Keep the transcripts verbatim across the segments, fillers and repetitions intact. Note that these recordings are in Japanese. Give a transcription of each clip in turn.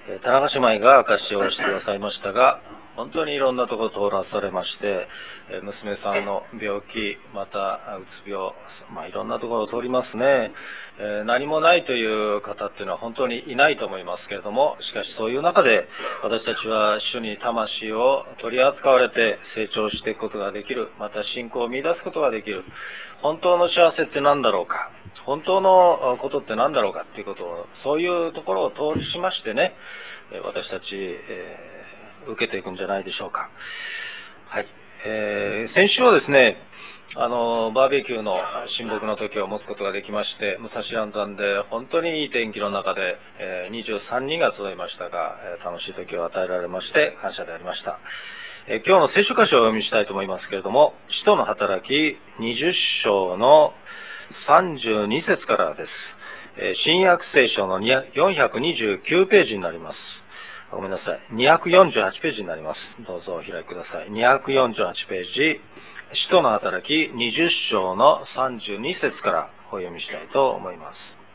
え田中姉妹が証しをしてくださいましたが、本当にいろんなところを通らされまして、え娘さんの病気、またうつ病、まあ、いろんなところを通りますね。えー、何もないという方っていうのは本当にいないと思いますけれども、しかしそういう中で私たちは主に魂を取り扱われて成長していくことができる、また信仰を見出すことができる。本当の幸せって何だろうか、本当のことって何だろうかっていうことを、そういうところを通りしましてね、私たち、えー受けていくんじゃないでしょうか。はい。えー、先週はですね、あの、バーベキューの親睦の時を持つことができまして、武蔵蘭山で本当にいい天気の中で、えー、にじゅうさんにんが集いましたが、えー、楽しい時を与えられまして感謝でありました。えー、今日の聖書箇所をお読みしたいと思いますけれども、使徒の働きにじゅっ章のさんじゅうに節からです。えー、新約聖書のよんひゃくにじゅうきゅうページになります。ごめんなさい。にひゃくよんじゅうはちページになります。どうぞお開きください。にひゃくよんじゅうはちページ、使徒の働きにじゅっ章のさんじゅうに節からお読みしたいと思います。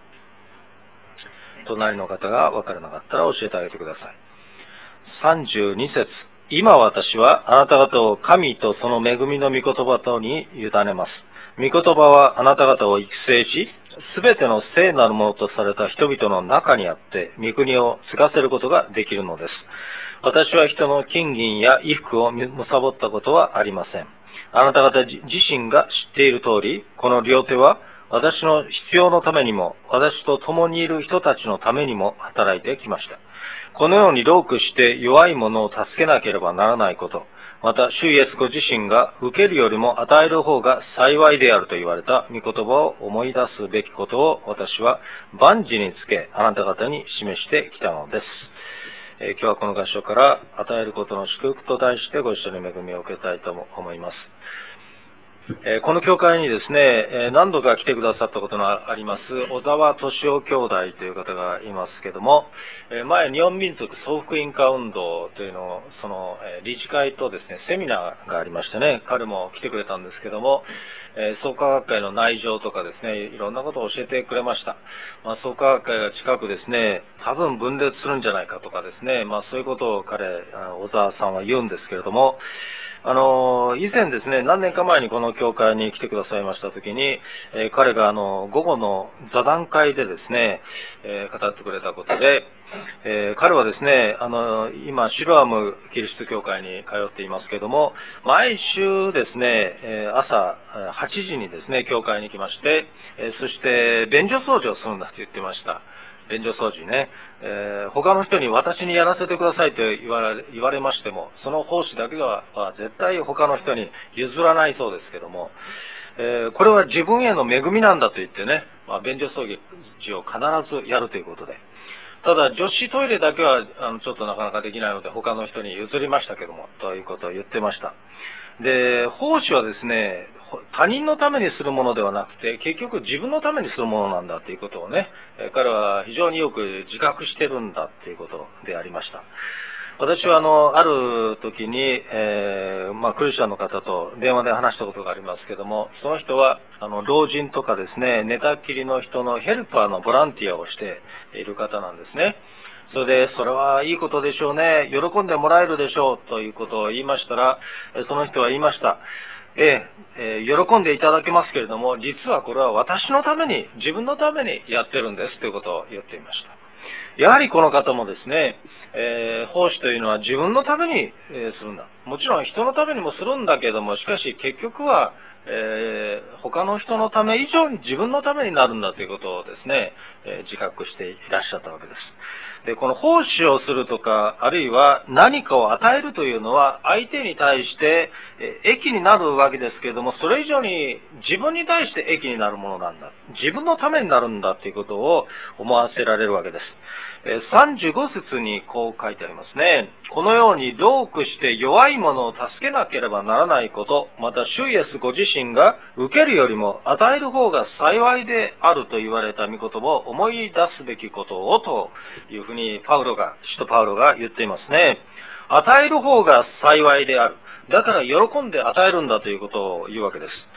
隣の方が分からなかったら教えてあげてください。さんじゅうに節、今私はあなた方を神とその恵みの御言葉とに委ねます。御言葉はあなた方を育成し、すべての聖なるものとされた人々の中にあって、御国を継がせることができるのです。私は人の金銀や衣服を貪ったことはありません。あなた方自身が知っている通り、この両手は私の必要のためにも、私と共にいる人たちのためにも働いてきました。このように労苦して弱い者を助けなければならないこと、また、主イエスご自身が受けるよりも与える方が幸いであると言われた御言葉を思い出すべきことを私は万事につけあなた方に示してきたのです。えー、今日はこの箇所から与えることの祝福と題してご一緒に恵みを受けたいと思います。えー、この教会にですね、えー、何度か来てくださったことのあります小沢敏夫兄弟という方がいますけども、えー、前日本民族総福音化運動というのをその、えー、理事会とですねセミナーがありましてね、彼も来てくれたんですけども、えー、創価学会の内情とかですね、いろんなことを教えてくれました。まあ、創価学会が近くですね、多分分裂するんじゃないかとかですね、まあそういうことを彼、小沢さんは言うんですけれども、あの、以前ですね、何年か前にこの教会に来てくださいましたときに、えー、彼があの、午後の座談会でですね、えー、語ってくれたことで、えー、彼はですね、あの、今、シロアムキリスト教会に通っていますけれども、毎週ですね、えー、朝はちじにですね、教会に来まして、えー、そして、便所掃除をするんだと言ってました。便所掃除ね、えー、他の人に私にやらせてくださいと言われ、言われましても、その奉仕だけは絶対他の人に譲らないそうですけども、えー、これは自分への恵みなんだと言ってね、まあ、便所掃除を必ずやるということで。ただ、女子トイレだけはあのちょっとなかなかできないので、他の人に譲りましたけども、ということを言ってました。で、奉仕はですね、他人のためにするものではなくて、結局自分のためにするものなんだということをね、彼は非常によく自覚してるんだということでありました。私はあの、ある時に、えー、まあ、クリスチャンの方と電話で話したことがありますけども、その人は、あの、老人とかですね、寝たきりの人のヘルパーのボランティアをしている方なんですね。それで、それはいいことでしょうね。喜んでもらえるでしょうということを言いましたら、その人は言いました。えええー、喜んでいただけますけれども、実はこれは私のために、自分のためにやってるんですということを言っていました。やはりこの方もですね、えー、奉仕というのは自分のために、えー、するんだ。もちろん人のためにもするんだけれども、しかし結局は、えー、他の人のため以上に自分のためになるんだということをですね、えー、自覚していらっしゃったわけです。で、この奉仕をするとか、あるいは何かを与えるというのは、相手に対して、えー、益になるわけですけれども、それ以上に自分に対して益になるものなんだ。自分のためになるんだということを思わせられるわけです。さんじゅうご節にこう書いてありますね。このように労苦して弱い者を助けなければならないこと、また主イエスご自身が受けるよりも与える方が幸いであると言われた御言葉を思い出すべきことをというふうにパウロが、使徒パウロが言っていますね。与える方が幸いである。だから喜んで与えるんだということを言うわけです。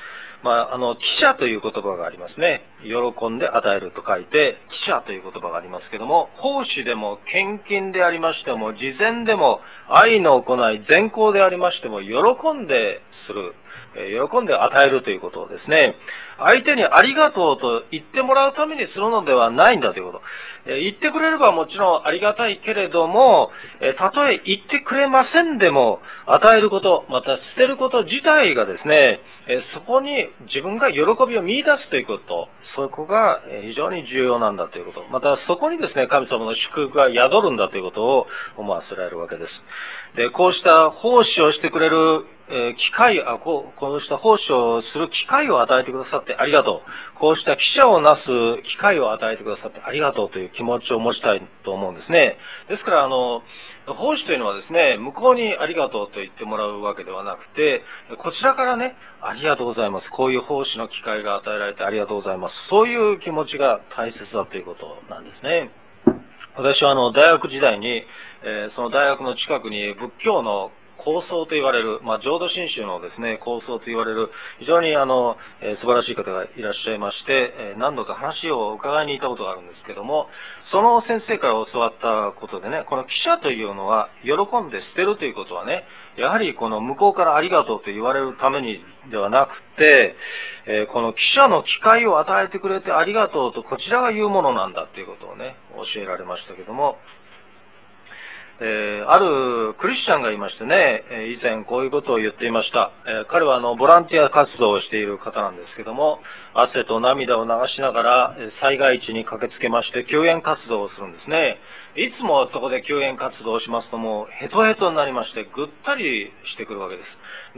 まあ、あの、記者という言葉がありますね。喜んで与えると書いて、記者という言葉がありますけども、奉仕でも献金でありましても、慈善でも、愛の行い、善行でありましても、喜んでする。喜んで与えるということをですね、相手にありがとうと言ってもらうためにするのではないんだということ。言ってくれればもちろんありがたいけれども、たとえ言ってくれませんでも、与えること、また捨てること自体がですね、そこに自分が喜びを見出すということ、そこが非常に重要なんだということ、またそこにですね、神様の祝福が宿るんだということを思わせられるわけです。で、こうした奉仕をしてくれるえー、機会、あ、こう、こうした奉仕をする機会を与えてくださってありがとう。こうした記者をなす機会を与えてくださってありがとうという気持ちを持ちたいと思うんですね。ですから、あの、奉仕というのはですね、向こうにありがとうと言ってもらうわけではなくて、こちらからね、ありがとうございます。こういう奉仕の機会が与えられてありがとうございます。そういう気持ちが大切だということなんですね。私はあの、大学時代に、えー、その大学の近くに仏教の構想と言われる、まあ、浄土真宗のですね、構想と言われる、非常にあの、えー、素晴らしい方がいらっしゃいまして、えー、何度か話を伺いに行ったことがあるんですけども、その先生から教わったことでね、この記者というのは、喜んで捨てるということはね、やはりこの向こうからありがとうと言われるためにではなくて、えー、この記者の機会を与えてくれてありがとうとこちらが言うものなんだということをね、教えられましたけども、えー、あるクリスチャンがいましてね、以前こういうことを言っていました。えー、彼はあのボランティア活動をしている方なんですけども、汗と涙を流しながら災害地に駆けつけまして救援活動をするんですね。いつもそこで救援活動をしますともうヘトヘトになりましてぐったりしてくるわけです。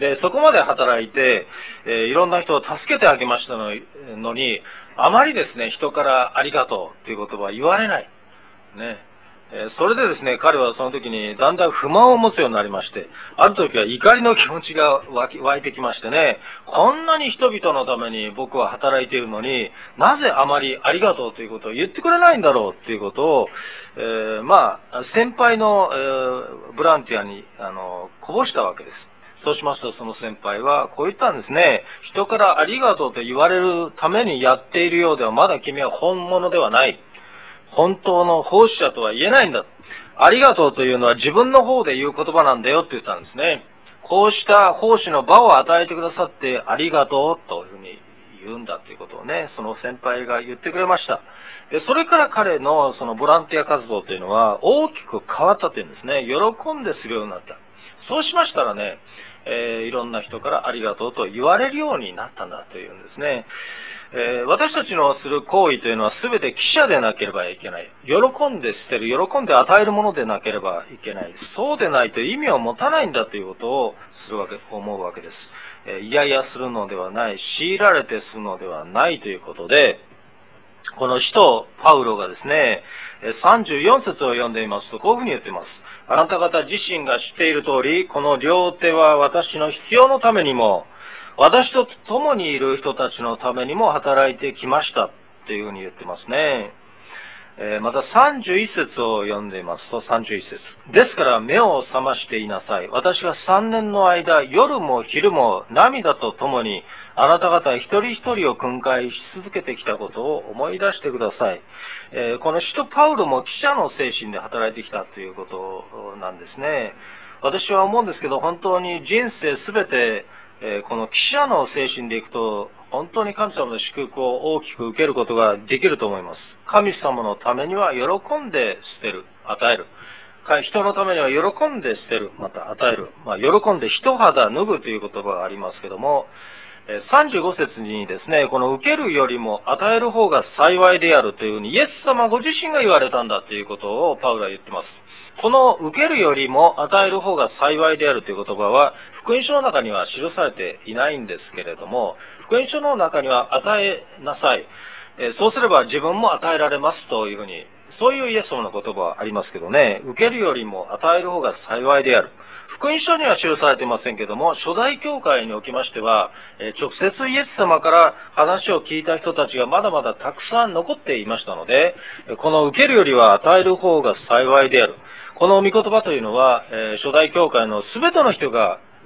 で、そこまで働いて、えー、いろんな人を助けてあげましたのに、あまりですね、人からありがとうという言葉は言われない。ね。それでですね、彼はその時にだんだん不満を持つようになりまして、ある時は怒りの気持ちが湧いてきましてね、こんなに人々のために僕は働いているのに、なぜあまりありがとうということを言ってくれないんだろうっていうことを、えー、まあ、先輩の、えー、ボランティアに、あの、こぼしたわけです。そうしますと、その先輩はこう言ったんですね。人からありがとうと言われるためにやっているようでは、まだ君は本物ではない。本当の奉仕者とは言えないんだ。ありがとうというのは自分の方で言う言葉なんだよって言ったんですね。こうした奉仕の場を与えてくださってありがとうというふうに言うんだということをね、その先輩が言ってくれました。で、それから彼のそのボランティア活動というのは大きく変わったというんですね。喜んでするようになった。そうしましたらね、えー、いろんな人からありがとうと言われるようになったんだというんですね。えー、私たちのする行為というのは全て記者でなければいけない。喜んで捨てる、喜んで与えるものでなければいけない。そうでないと意味を持たないんだということをするわけ、思うわけです。えー、いやいやするのではない、強いられてするのではないということで、この使徒パウロがですね、さんじゅうよん節を読んでみますと、こういうふうに言っています。あなた方自身が知っている通り、この両手は私の必要のためにも、私と共にいる人たちのためにも働いてきましたっていうふうに言ってますね。えー、またさんじゅういち節を読んでいますと、さんじゅういち節。ですから目を覚ましていなさい。私がさんねんの間、夜も昼も涙と共に、あなた方一人一人を訓戒し続けてきたことを思い出してください。えー、この使徒パウロも記者の精神で働いてきたということなんですね。私は思うんですけど、本当に人生すべて、えー、この記者の精神でいくと、本当に神様の祝福を大きく受けることができると思います。神様のためには喜んで捨てる、与える。人のためには喜んで捨てる、また与える。まあ、喜んで一肌脱ぐという言葉がありますけども、さんじゅうご節にですね、この受けるよりも与える方が幸いであるというふうに、イエス様ご自身が言われたんだということをパウロは言っています。この受けるよりも与える方が幸いであるという言葉は、福音書の中には記されていないんですけれども、福音書の中には与えなさい。そうすれば自分も与えられますというふうに、そういうイエス様の言葉はありますけどね、受けるよりも与える方が幸いである。福音書には記されていませんけども、初代教会におきましては、直接イエス様から話を聞いた人たちがまだまだたくさん残っていましたので、この受けるよりは与える方が幸いである。この御言葉というのは、初代教会の全ての人が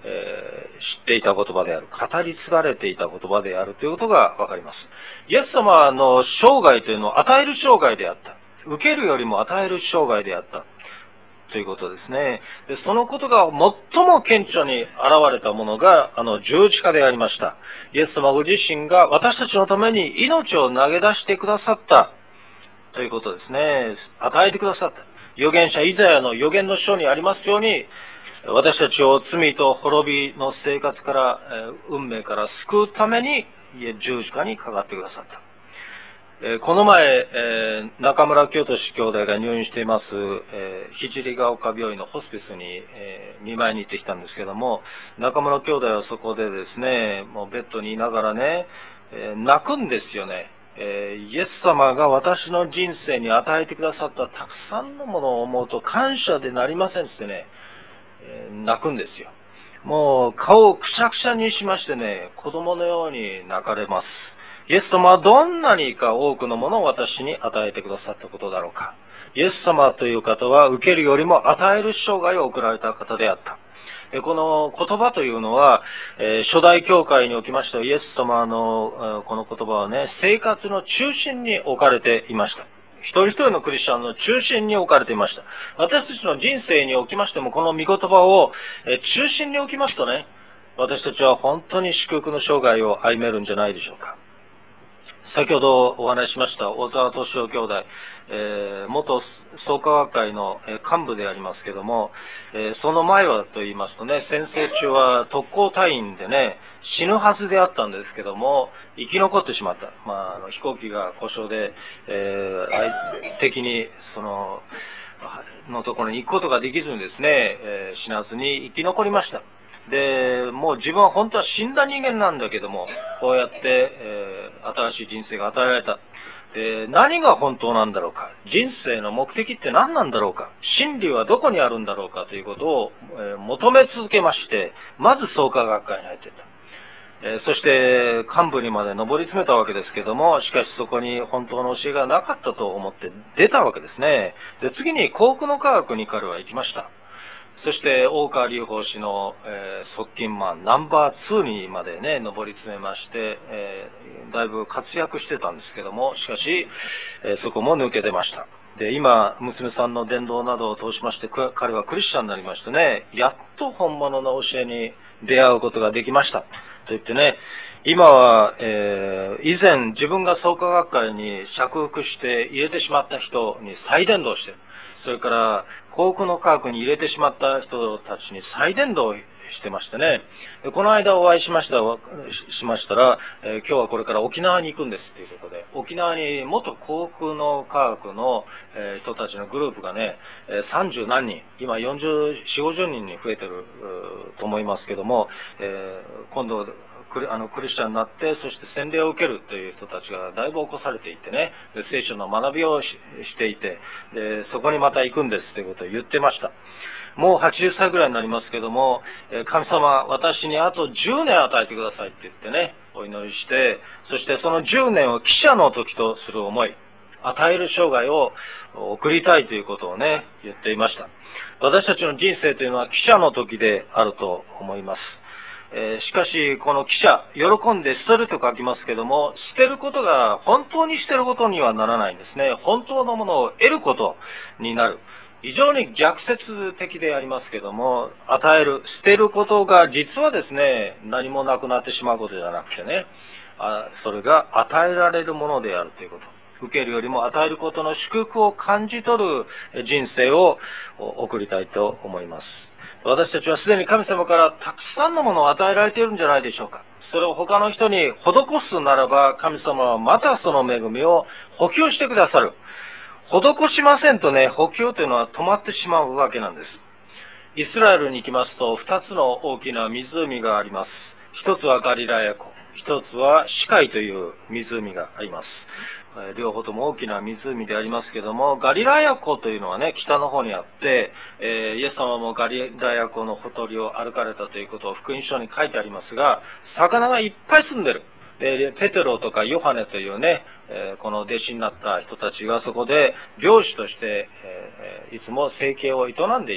えー、知っていた言葉である。語り継がれていた言葉であるということがわかります。イエス様の生涯というのは与える生涯であった。受けるよりも与える生涯であった。ということですね。で、そのことが最も顕著に現れたものが、あの、十字架でありました。イエス様ご自身が私たちのために命を投げ出してくださった。ということですね。与えてくださった。預言者イザヤの預言の書にありますように、私たちを罪と滅びの生活から、運命から救うために十字架にかかってくださった。この前、中村清俊兄弟が入院しています、聖ヶ丘病院のホスピスに見舞いに行ってきたんですけども、中村兄弟はそこでですね、もうベッドにいながらね、泣くんですよね。イエス様が私の人生に与えてくださったたくさんのものを思うと感謝でなりませんってね、泣くんですよ。もう顔をくしゃくしゃにしましてね、子供のように泣かれます。イエス様はどんなにか多くのものを私に与えてくださったことだろうか。イエス様という方は受けるよりも与える生涯を送られた方であった。この言葉というのは、初代教会におきましてイエス様のこの言葉はね、生活の中心に置かれていました。一人一人のクリスチャンの中心に置かれていました。私たちの人生におきましても、この御言葉を中心に置きますとね、私たちは本当に祝福の生涯を歩めるんじゃないでしょうか。先ほどお話ししました小沢敏夫兄弟、えー、元創価学会の幹部でありますけども、えー、その前はと言いますとね、戦争中は特攻隊員でね、死ぬはずであったんですけども、生き残ってしまった。まあ、あの飛行機が故障で、えー、相敵に、その、のところに行くことができずにですね、えー、死なずに生き残りました。で、もう自分は本当は死んだ人間なんだけども、こうやって、えー、新しい人生が与えられた。で、何が本当なんだろうか。人生の目的って何なんだろうか。真理はどこにあるんだろうかということを、えー、求め続けまして、まず創価学会に入っていった。えー、そして幹部にまで上り詰めたわけですけども、しかしそこに本当の教えがなかったと思って出たわけですね。で、次に幸福の科学に彼は行きました。そして、大川隆法氏の、えー、側近マンナンバーツーにまでね、上り詰めまして、えー、だいぶ活躍してたんですけども、しかし、えー、そこも抜け出ました。で、今、娘さんの伝道などを通しまして、彼はクリスチャンになりましてね、やっと本物の教えに出会うことができました。と言ってね、今は、えー、以前自分が創価学会に釈福して入れてしまった人に再伝道してる。それから、幸福の科学に入れてしまった人たちに再伝道してましてね。この間お会いしました、しましたら、えー、今日はこれから沖縄に行くんですということで、沖縄に元幸福の科学の、えー、人たちのグループがね、さんじゅう何人、今よんじゅうよん、ごじゅうにんに増えてると思いますけども、えー、今度、あのクリスチャンになって、そして洗礼を受けるという人たちがだいぶ起こされていてね、で聖書の学びを し, していてで、そこにまた行くんですということを言ってました。もうはちじゅっさいぐらいになりますけども、神様、私にあとじゅうねん与えてくださいって言ってね、お祈りして、そしてそのじゅうねんを記者の時とする思い、与える生涯を送りたいということをね、言っていました。私たちの人生というのは記者の時であると思います。えー、しかし、この記者、喜んで捨てると書きますけども、捨てることが本当に捨てることにはならないんですね。本当のものを得ることになる。非常に逆説的でありますけども、与える、捨てることが実はですね、何もなくなってしまうことじゃなくてね、あそれが与えられるものであるということ。受けるよりも与えることの祝福を感じ取る人生を送りたいと思います。私たちはすでに神様からたくさんのものを与えられているんじゃないでしょうか。それを他の人に施すならば、神様はまたその恵みを補給してくださる。施しませんとね、補給というのは止まってしまうわけなんです。イスラエルに行きますと、二つの大きな湖があります。一つはガリラヤ湖、一つはシカイという湖があります。両方とも大きな湖でありますけども、ガリラヤ湖というのはね、北の方にあって、えー、イエス様もガリラヤ湖のほとりを歩かれたということを福音書に書いてありますが、魚がいっぱい住んでる。で、ペテロとかヨハネというね、えー、この弟子になった人たちがそこで漁師として、えー、いつも生計を営んでいたところで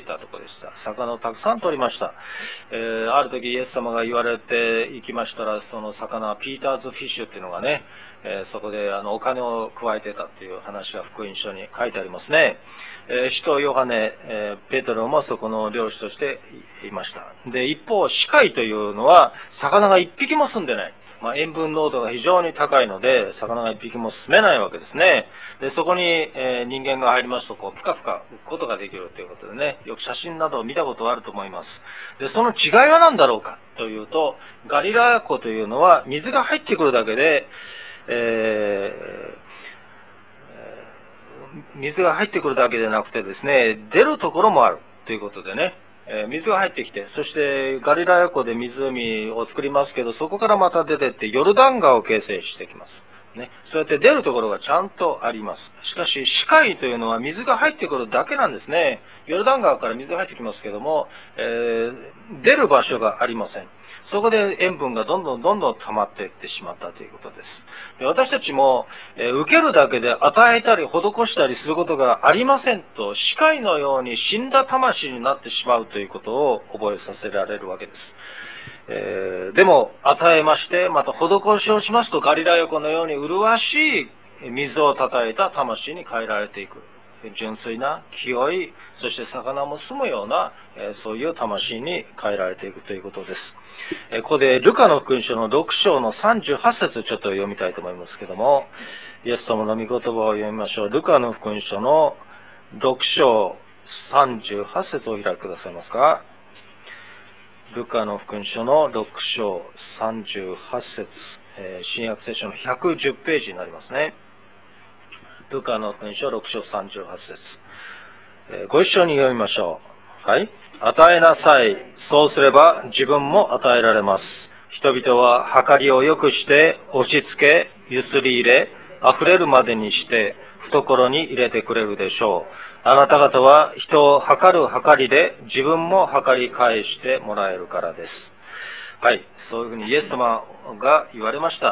でした。魚をたくさん取りました。えー、ある時イエス様が言われて行きましたら、その魚はピーターズフィッシュっていうのがね、えー、そこであのお金を加えてたっていう話が福音書に書いてありますね。えー、使徒ヨハネ、えー、ペテロもそこの漁師としていました。で、一方、死海というのは魚が一匹も住んでない。まあ、塩分濃度が非常に高いので、魚が一匹も住めないわけですね。で、そこに、えー、人間が入りますと、こう、ぷかぷか浮くことができるということでね、よく写真などを見たことがあると思います。で、その違いは何だろうかというと、ガリラヤ湖というのは水が入ってくるだけで、えー、水が入ってくるだけでなくてですね、出るところもあるということでね、えー、水が入ってきて、そしてガリラヤ湖で湖を作りますけど、そこからまた出てってヨルダン川を形成してきます。ね、そうやって出るところがちゃんとあります。しかし、死海というのは水が入ってくるだけなんですね。ヨルダン川から水が入ってきますけども、えー、出る場所がありません。そこで塩分がどんどんどんどん溜まっていってしまったということです。で、私たちも、えー、受けるだけで与えたり施したりすることがありませんと、死海のように死んだ魂になってしまうということを覚えさせられるわけです。えー、でも、与えまして、また施しをしますと、ガリラヤ湖のように麗しい水をたたえた魂に変えられていく。純粋な、清い、そして魚も住むような、えー、そういう魂に変えられていくということです。えー、ここで、ルカの福音書のろく章のさんじゅうはち節ちょっと読みたいと思いますけども、イエス様の御言葉を読みましょう。ルカの福音書のろく章さんじゅうはち節をお開きくださいますか。ルカの福音書のろく章さんじゅうはち節、えー、新約聖書のひゃくじゅうページになりますね。ルカの福音書ろく章さんじゅうはち節、えー、ご一緒に読みましょう。はい。与えなさい。そうすれば自分も与えられます。人々は計りを良くして押し付け、ゆすり入れ、溢れるまでにして懐に入れてくれるでしょう。あなた方は人を測る測りで自分も測り返してもらえるからです。はい。そういうふうにイエス様が言われました。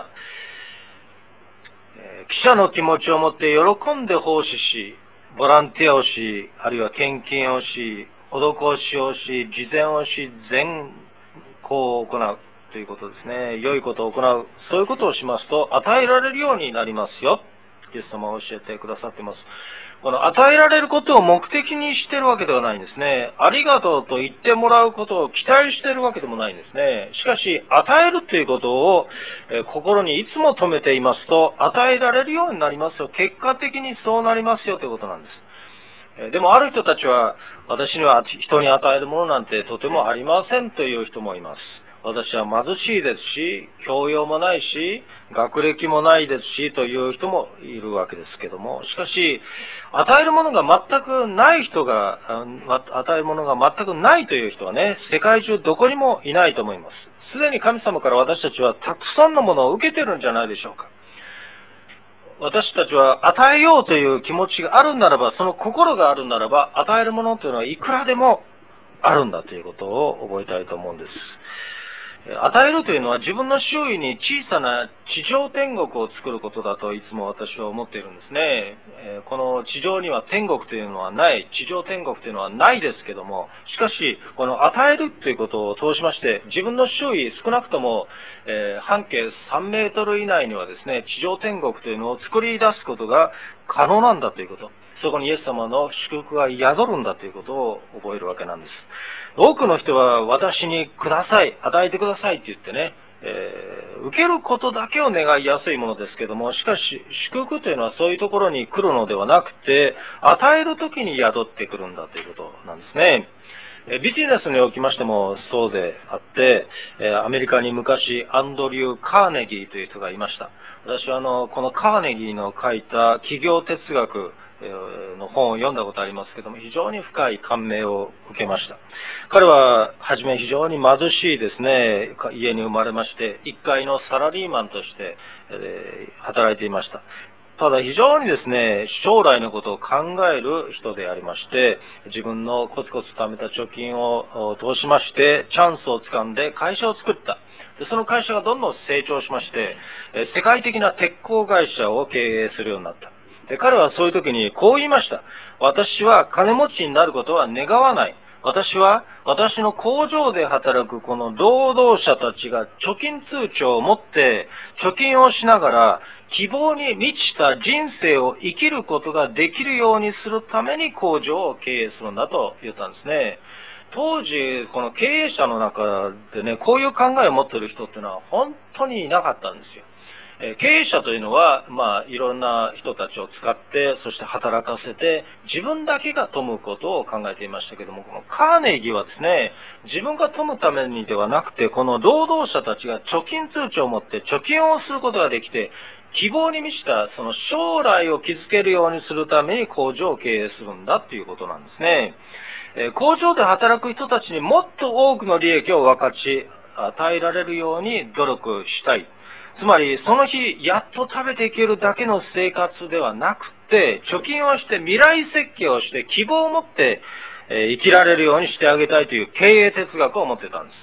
えー、記者の気持ちを持って喜んで奉仕し、ボランティアをし、あるいは献金をし、施しをし、慈善をし、善行を行うということですね。良いことを行う。そういうことをしますと、与えられるようになりますよ。イエス様は教えてくださっています。この与えられることを目的にしているわけではないんですね。ありがとうと言ってもらうことを期待しているわけでもないんですね。しかし、与えるということを、えー、心にいつも留めていますと、与えられるようになりますよ。結果的にそうなりますよということなんです。えー、でもある人たちは、私には人に与えるものなんてとてもありませんという人もいます。私は貧しいですし、教養もないし、学歴もないですし、という人もいるわけですけども、しかし、与えるものが全くない人が、与えるものが全くないという人はね、世界中どこにもいないと思います。すでに神様から私たちはたくさんのものを受けてるんじゃないでしょうか。私たちは与えようという気持ちがあるならば、その心があるならば、与えるものというのはいくらでもあるんだということを覚えたいと思うんです。与えるというのは自分の周囲に小さな地上天国を作ることだといつも私は思っているんですね。この地上には天国というのはない、地上天国というのはないですけども、しかし、この与えるということを通しまして、自分の周囲少なくとも、えー、半径さんメートル以内にはですね、地上天国というのを作り出すことが可能なんだということ。そこにイエス様の祝福が宿るんだということを覚えるわけなんです。多くの人は私にください、与えてくださいって言ってね、えー、受けることだけを願いやすいものですけども、しかし祝福というのはそういうところに来るのではなくて、与えるときに宿ってくるんだということなんですね。ビジネスにおきましてもそうであって、アメリカに昔アンドリュー・カーネギーという人がいました。私はあの、このカーネギーの書いた企業哲学の本を読んだことありますけども、非常に深い感銘を受けました。彼は、はじめ非常に貧しいですね、家に生まれまして、一階のサラリーマンとして、えー、働いていました。ただ非常にですね、将来のことを考える人でありまして、自分のコツコツ貯めた貯金を通しまして、チャンスをつかんで会社を作った。でその会社がどんどん成長しまして、世界的な鉄鋼会社を経営するようになった。で彼はそういう時にこう言いました。私は金持ちになることは願わない。 私は、私の工場で働くこの労働者たちが貯金通帳を持って、貯金をしながら、希望に満ちた人生を生きることができるようにするために工場を経営するんだと言ったんですね。当時、この経営者の中でね、こういう考えを持っている人っていうのは本当にいなかったんですよ。経営者というのは、まあ、いろんな人たちを使って、そして働かせて、自分だけが富むことを考えていましたけども、このカーネギーはですね、自分が富むためにではなくて、この労働者たちが貯金通帳を持って貯金をすることができて、希望に満ちたその将来を築けるようにするために工場を経営するんだっていうことなんですね。工場で働く人たちにもっと多くの利益を分かち与えられるように努力したい。つまり、その日、やっと食べていけるだけの生活ではなくて、貯金をして未来設計をして希望を持って、えー、生きられるようにしてあげたいという経営哲学を持ってたんです。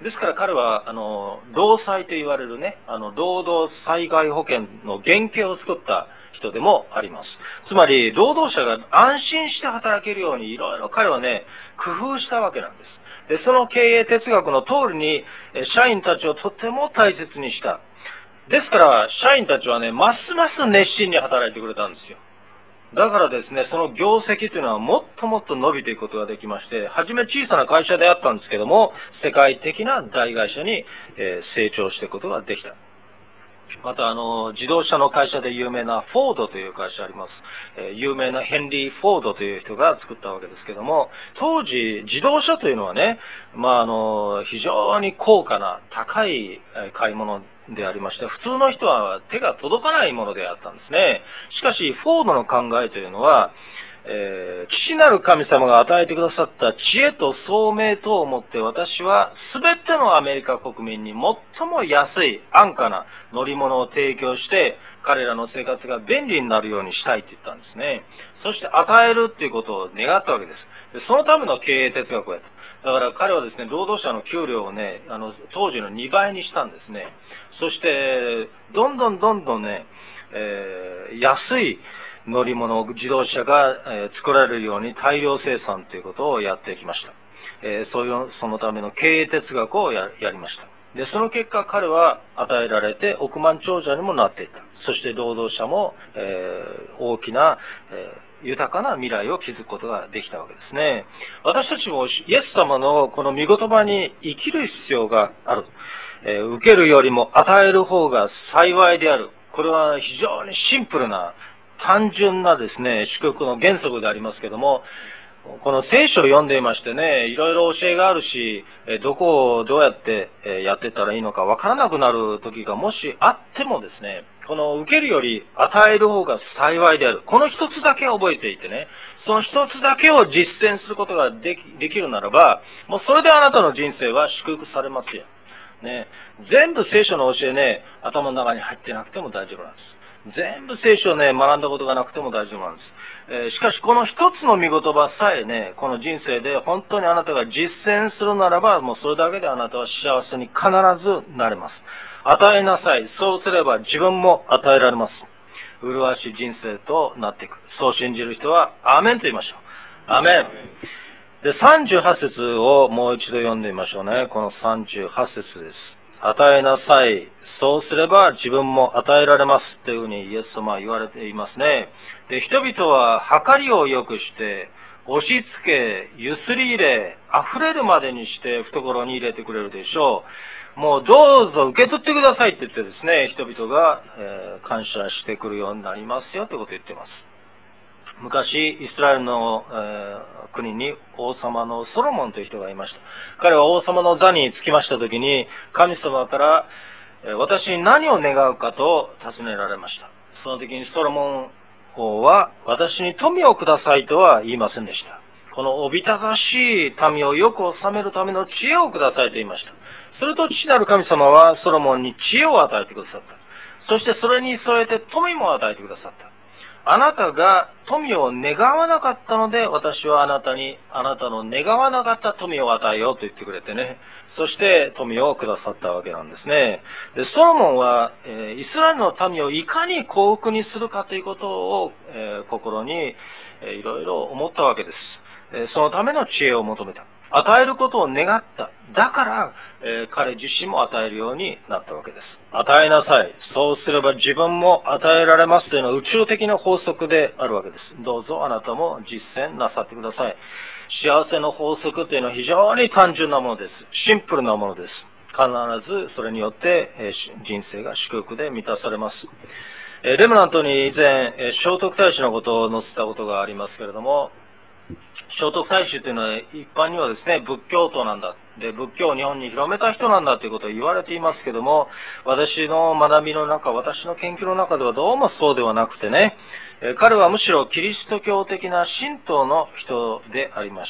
ですから彼は、あの、労災と言われるね、あの、労働災害保険の原型を作った人でもあります。つまり、労働者が安心して働けるように、いろいろ彼はね、工夫したわけなんです。で、その経営哲学の通りに、社員たちをとても大切にした。ですから、社員たちはね、ますます熱心に働いてくれたんですよ。だからですね、その業績というのはもっともっと伸びていくことができまして、はじめ小さな会社であったんですけども、世界的な大会社に、えー、成長していくことができた。また、あの、自動車の会社で有名なフォードという会社あります。えー、有名なヘンリー・フォードという人が作ったわけですけども、当時、自動車というのはね、まあ、あの、非常に高価な高い買い物でありまして、普通の人は手が届かないものであったんですね。しかし、フォードの考えというのは、えー、父なる神様が与えてくださった知恵と聡明とをもって私は全てのアメリカ国民に最も安い安価な乗り物を提供して彼らの生活が便利になるようにしたいって言ったんですね。そして与えるっていうことを願ったわけです。でそのための経営哲学をやった。だから彼はですね、労働者の給料をね、あの当時のにばいにしたんですね。そしてどんどんどんどんね、えー、安い乗り物、自動車が、えー、作られるように大量生産ということをやってきました。えー、そういう、そのための経営哲学を や, やりました。で、その結果彼は与えられて億万長者にもなっていった。そして労働者も、えー、大きな、えー、豊かな未来を築くことができたわけですね。私たちもイエス様のこの御言葉に生きる必要がある。えー、受けるよりも与える方が幸いである。これは非常にシンプルな単純なですね、祝福の原則でありますけども、この聖書を読んでいましてね、いろいろ教えがあるし、どこをどうやってやっていったらいいのかわからなくなる時がもしあってもですね、この受けるより与える方が幸いである。この一つだけ覚えていてね、その一つだけを実践することができ、できるならば、もうそれであなたの人生は祝福されますよ。ね、全部聖書の教えね、頭の中に入ってなくても大丈夫なんです。全部聖書をね、学んだことがなくても大丈夫なんです。えー、しかし、この一つの御言葉さえね、この人生で本当にあなたが実践するならば、もうそれだけであなたは幸せに必ずなれます。与えなさい。そうすれば自分も与えられます。麗しい人生となっていく。そう信じる人は、アーメンと言いましょう。アーメン。で、さんじゅうはち節をもう一度読んでみましょうね。このさんじゅうはち節です。与えなさい。そうすれば自分も与えられますというふうにイエス様は言われていますね。で、人々は計りを良くして、押し付け、ゆすり入れ、溢れるまでにして懐に入れてくれるでしょう。もうどうぞ受け取ってくださいって言ってですね、人々が、えー、感謝してくるようになりますよということを言っています。昔、イスラエルの、えー、国に王様のソロモンという人がいました。彼は王様の座につきましたときに、神様から、えー、私に何を願うかと尋ねられました。その時にソロモン王は、私に富をくださいとは言いませんでした。このおびただしい民をよく治めるための知恵をくださいと言いました。すると父なる神様はソロモンに知恵を与えてくださった。そしてそれに添えて富も与えてくださった。あなたが富を願わなかったので、私はあなたに、あなたの願わなかった富を与えようと言ってくれてね。そして富をくださったわけなんですね。で、ソロモンは、えー、イスラエルの民をいかに幸福にするかということを、えー、心に、えー、いろいろ思ったわけです。えー、そのための知恵を求めた。 与えることを願った。だから、えー、彼自身も与えるようになったわけです。与えなさい。そうすれば自分も与えられますというのは宇宙的な法則であるわけです。どうぞあなたも実践なさってください。幸せの法則というのは非常に単純なものです。シンプルなものです。必ずそれによって、えー、人生が祝福で満たされます。えー、レムナントに以前、えー、聖徳太子のことを載せたことがありますけれども、聖徳太子というのは一般にはですね、仏教徒なんだ。で、仏教を日本に広めた人なんだということを言われていますけども、私の学びの中、私の研究の中ではどうもそうではなくてね、彼はむしろキリスト教的な神道の人でありました。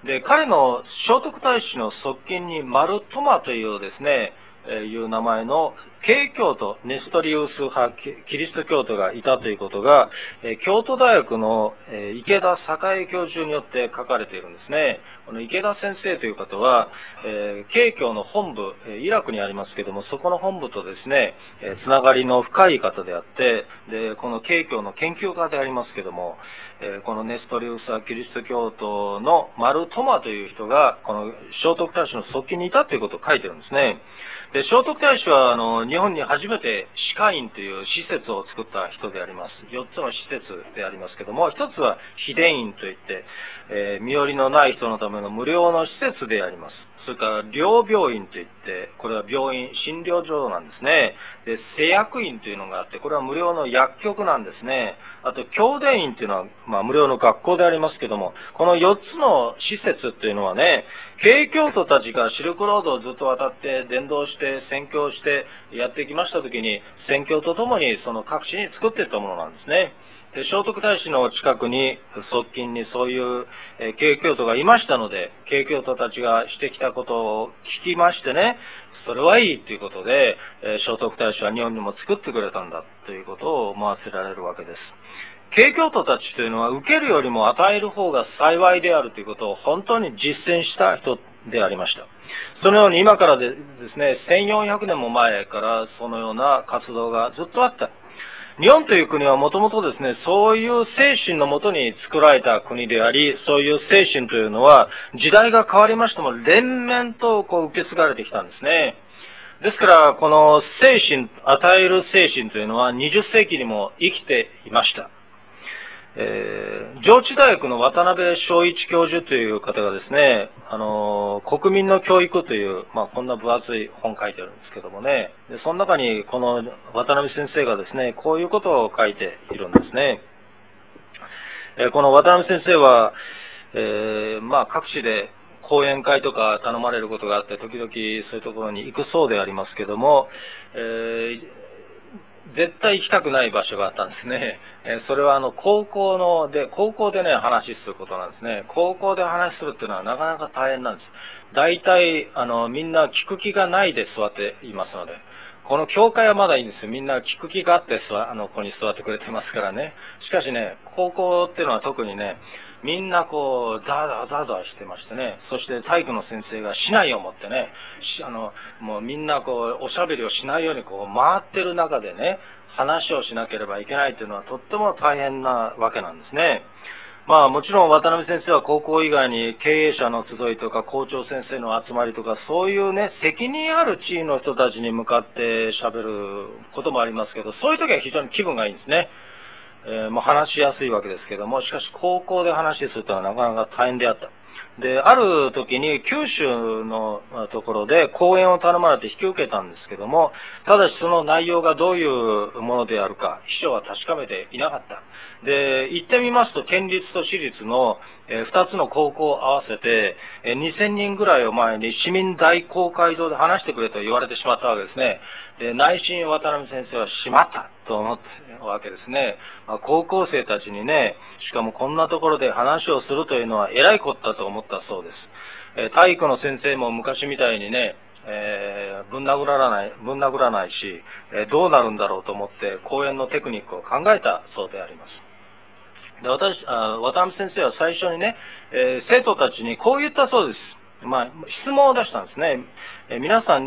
で、彼の聖徳太子の側近にマルトマというですね、いう名前の慶教徒、ネストリウス派キリスト教徒がいたということが、京都大学の池田栄教授によって書かれているんですね。この池田先生という方は、慶教の本部、イラクにありますけども、そこの本部とですね、つながりの深い方であって、で、この慶教の研究家でありますけども、このネストリウス派キリスト教徒のマルトマという人が、この聖徳太子の側近にいたということを書いてるんですね。で、聖徳太子は、あの、日本に初めて歯科院という施設を作った人であります。よっつの施設でありますけども、一つは秘伝院といって、えー、身寄りのない人のための無料の施設であります。それから、療病院といって、これは病院、診療所なんですね。で、製薬院というのがあって、これは無料の薬局なんですね。あと、教伝院というのは、まあ、無料の学校でありますけども、このよっつの施設というのはね、慶教徒たちがシルクロードをずっと渡って伝道して宣教してやってきましたときに、宣教とともにその各地に作っていったものなんですね。で、聖徳太子の近くに側近にそういう慶教徒がいましたので、慶教徒たちがしてきたことを聞きましてね、それはいいということで、聖徳太子は日本にも作ってくれたんだということを思わせられるわけです。慶教徒たちというのは受けるよりも与える方が幸いであるということを本当に実践した人でありました。そのように今からでですね、せんよんひゃくねんも前からそのような活動がずっとあった。日本という国はもともとですね、そういう精神のもとに作られた国であり、そういう精神というのは時代が変わりましても連綿とこう受け継がれてきたんですね。ですから、この精神、与える精神というのはにじゅっせいきにも生きていました。えー、上智大学の渡辺昭一教授という方がですね、あのー、国民の教育という、まあ、こんな分厚い本書いてるんですけどもね、で、その中にこの渡辺先生がですね、こういうことを書いているんですね。えー、この渡辺先生は、えー、まあ、各地で講演会とか頼まれることがあって、時々そういうところに行くそうでありますけども、えー絶対行きたくない場所があったんですね。えそれはあの高校ので、高校でね、話することなんですね。高校で話するっていうのはなかなか大変なんです。大体、あの、みんな聞く気がないで座っていますので。この教会はまだいいんですよ。みんな聞く気があって座、あの、ここに座ってくれてますからね。しかしね、高校っていうのは特にね、みんなこう、ザーザーザーザーしてましてね。そして体育の先生がしないを持ってね、あの、もうみんなこう、おしゃべりをしないようにこう、回ってる中でね、話をしなければいけないというのはとっても大変なわけなんですね。まあもちろん渡辺先生は高校以外に経営者の集いとか校長先生の集まりとかそういうね、責任ある地位の人たちに向かって喋ることもありますけど、そういう時は非常に気分がいいんですね。えー、もう話しやすいわけですけども、しかし高校で話するというのはなかなか大変であった。で、ある時に九州のところで講演を頼まれて引き受けたんですけども、ただしその内容がどういうものであるか、秘書は確かめていなかった。で、行ってみますと県立と私立の二つの高校を合わせてにせんにんぐらいを前に市民大公会堂で話してくれと言われてしまったわけですね。で、内心渡辺先生はしまったと思ったわけですね。まあ、高校生たちにね、しかもこんなところで話をするというのは偉いことだと思ったそうです。えー、体育の先生も昔みたいにね、えー、ぶん殴らない、ぶん殴らないし、えー、どうなるんだろうと思って講演のテクニックを考えたそうであります。で、私、あ渡辺先生は最初にね、えー、生徒たちにこう言ったそうです。まあ、質問を出したんですね。えー、皆さんに、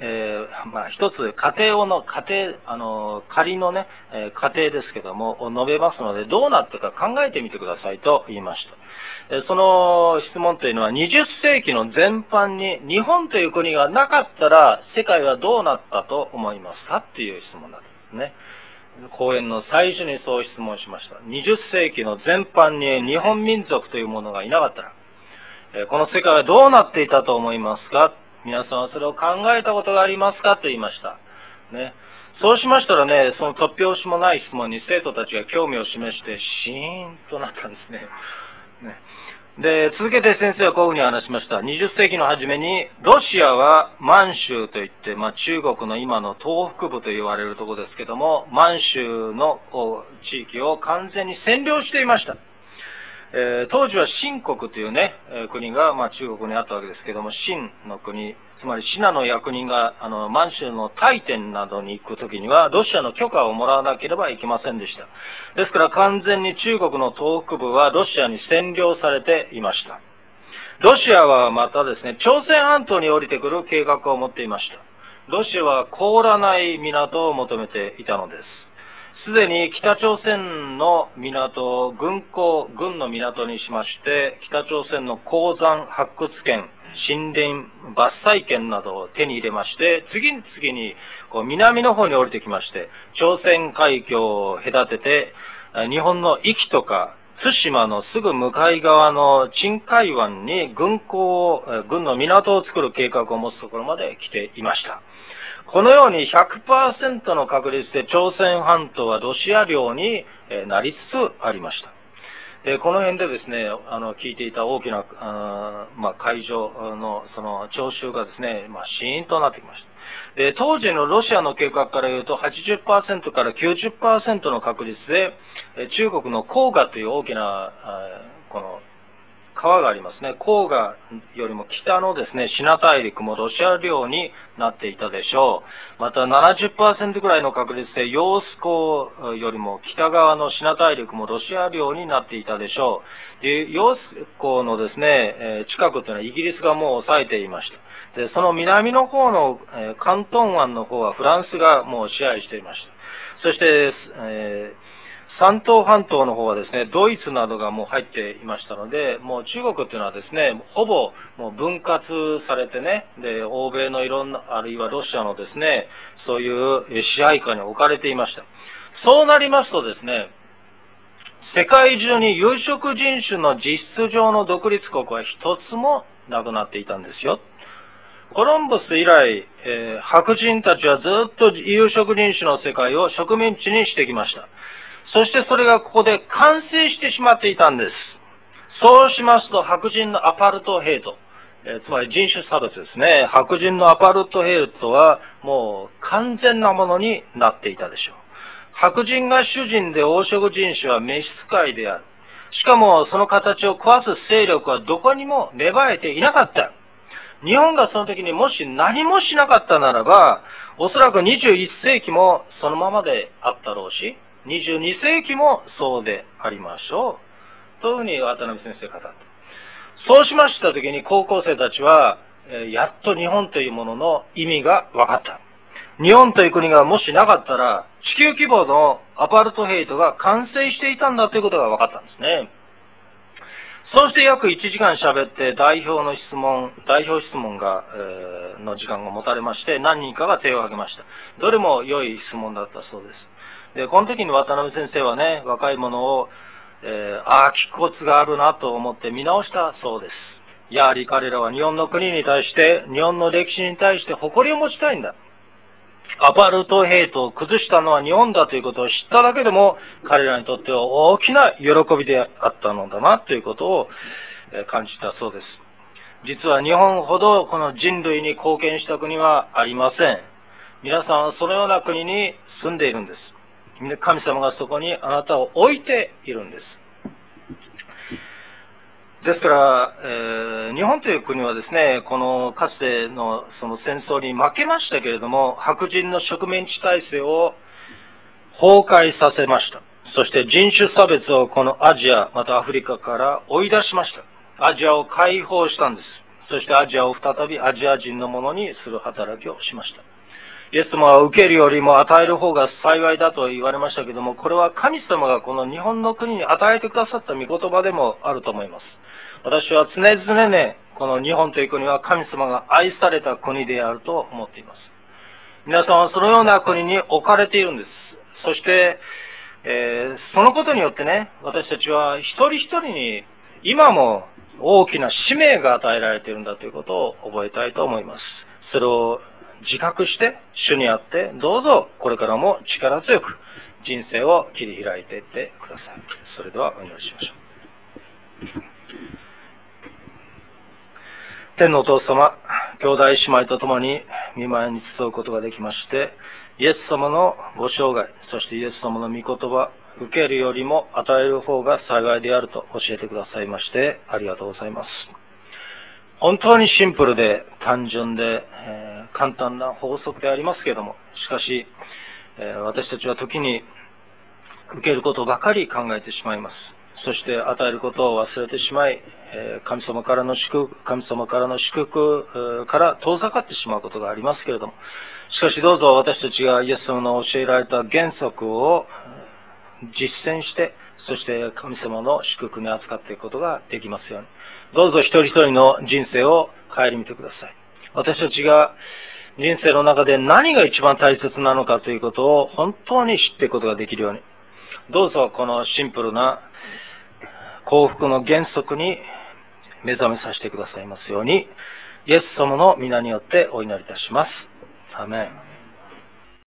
えー、まあ、一つ、家庭をの、家庭、あの、仮のね、えー、家庭ですけども、述べますので、どうなったか考えてみてくださいと言いました。えー、その質問というのは、にじゅっせいきの全般に、日本という国がなかったら、世界はどうなったと思いますかっていう質問だったんですね。講演の最初にそう質問しました。にじゅっせいきの全般に日本民族というものがいなかったら、えー、この世界はどうなっていたと思いますか？皆さんはそれを考えたことがありますかと言いました。ね。そうしましたらね、その突拍子もない質問に生徒たちが興味を示して、シーンとなったんですね。ね。で、続けて先生はこういうふうに話しました。にじゅっせいきの初めに、ロシアは満州といって、まあ中国の今の東北部と言われるところですけども、満州の地域を完全に占領していました。えー、当時は秦国というね、えー、国が、まあ、中国にあったわけですけども、秦の国、つまりシナの役人が、あの、満州の大典などに行くときには、ロシアの許可をもらわなければいけませんでした。ですから完全に中国の東北部はロシアに占領されていました。ロシアはまたですね、朝鮮半島に降りてくる計画を持っていました。ロシアは凍らない港を求めていたのです。すでに北朝鮮の港を軍港、軍の港にしまして、北朝鮮の鉱山発掘権、森林伐採権などを手に入れまして、次々にこう南の方に降りてきまして、朝鮮海峡を隔てて、日本の壱岐とか対馬のすぐ向かい側の陳海湾に軍港を、軍の港を作る計画を持つところまで来ていました。このように ひゃくパーセント の確率で朝鮮半島はロシア領になりつつありました。でこの辺でですね、あの、聞いていた大きな、あまあ、会場のその聴衆がですね、まあ、シーンとなってきました。で、当時のロシアの計画から言うと はちじゅっパーセント から きゅうじゅっパーセント の確率で、中国の黄河という大きな、この、川がありますね。黄河よりも北のですね、シナ大陸もロシア領になっていたでしょう。また ななじゅっパーセント ぐらいの確率で、揚子江よりも北側のシナ大陸もロシア領になっていたでしょう。で、揚子江のですね、近くというのはイギリスがもう抑えていました。で、その南の方の広東湾の方はフランスがもう支配していました。そして、えー山東半島の方はですね、ドイツなどがもう入っていましたので、もう中国っていうのはですね、ほぼもう分割されてね、で、欧米のいろんな、あるいはロシアのですね、そういう支配下に置かれていました。そうなりますとですね、世界中に有色人種の実質上の独立国は一つもなくなっていたんですよ。コロンブス以来、えー、白人たちはずっと有色人種の世界を植民地にしてきました。そしてそれがここで完成してしまっていたんです。そうしますと白人のアパルトヘイト、えー、つまり人種差別ですね。白人のアパルトヘイトはもう完全なものになっていたでしょう。白人が主人で黄色人種は召使いである。しかもその形を壊す勢力はどこにも芽生えていなかった。日本がその時にもし何もしなかったならば、おそらくにじゅういっせいきもそのままであったろうし、にじゅうにせいきもそうでありましょう。というふうに渡辺先生が語った。そうしましたときに高校生たちは、えー、やっと日本というものの意味が分かった。日本という国がもしなかったら、地球規模のアパルトヘイトが完成していたんだということが分かったんですね。そうして約いちじかん喋って代表の質問、代表質問が、えー、の時間が持たれまして、何人かが手を挙げました。どれも良い質問だったそうです。で、この時に渡辺先生はね、若い者を、えー、ああ、気骨があるなと思って見直したそうです。やはり彼らは日本の国に対して、日本の歴史に対して誇りを持ちたいんだ。アパルトヘイトを崩したのは日本だということを知っただけでも、彼らにとっては大きな喜びであったのだなということを感じたそうです。実は日本ほどこの人類に貢献した国はありません。皆さんはそのような国に住んでいるんです。神様がそこにあなたを置いているんです。ですから、えー、日本という国はですね、このかつてのその戦争に負けましたけれども、白人の植民地体制を崩壊させました。そして人種差別をこのアジア、またアフリカから追い出しました。アジアを解放したんです。 そしてアジアを再びアジア人のものにする働きをしました。イエス様は受けるよりも与える方が幸いだと言われましたけども、これは神様がこの日本の国に与えてくださった御言葉でもあると思います。私は常々ね、この日本という国は神様が愛された国であると思っています。皆さんはそのような国に置かれているんです。そして、えー、そのことによってね、私たちは一人一人に今も大きな使命が与えられているんだということを覚えたいと思います。それを自覚して主にあって、どうぞこれからも力強く人生を切り開いていってください。それではお祈りしましょう。天のお父様、兄弟姉妹と共に御前に集うことができまして、イエス様のご生涯、そしてイエス様の御言葉、受けるよりも与える方が幸いであると教えてくださいまして、ありがとうございます。本当にシンプルで単純で、えー、簡単な法則でありますけれども、しかし、えー、私たちは時に受けることばかり考えてしまいます。そして与えることを忘れてしまい、えー、神様からの祝福、神様からの祝福から遠ざかってしまうことがありますけれども、しかしどうぞ私たちがイエス様の教えられた原則を実践して、そして神様の祝福に扱っていくことができますように。どうぞ一人一人の人生を顧みてください。私たちが人生の中で何が一番大切なのかということを本当に知っていくことができるように。どうぞこのシンプルな幸福の原則に目覚めさせてくださいますように、イエス様の皆によってお祈りいたします。アーメン。